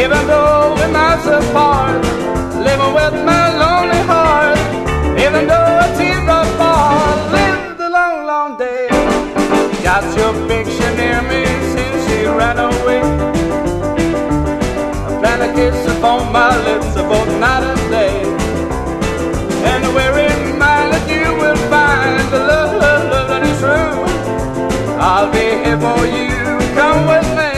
Even though we're miles apart, living with my lonely heart. Even though a teardrop falls, live the long, long day. Got your picture near me since you ran away. I plan to kiss upon my lips both night and day. And we're in mind that you will find the love that is true. I'll be here for you, come with me.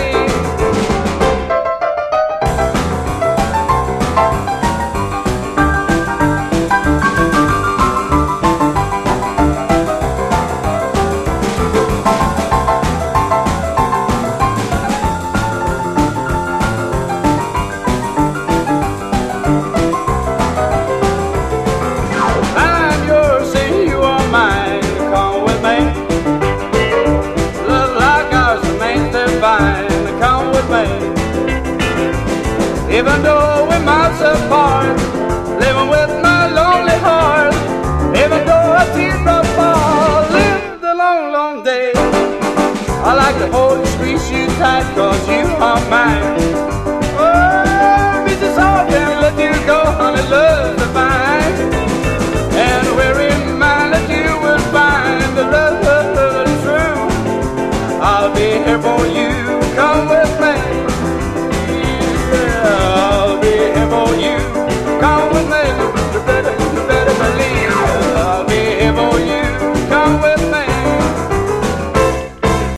Come with me. Even though we're miles apart, living with my lonely heart. Even though a teardrop falls, live the long, long day. I like to hold you, squeeze you tight, cause you are mine. Oh, it's just hard to let you go, honey, love's divine. And we're in mind that you will find the love that is true. I'll be here for you.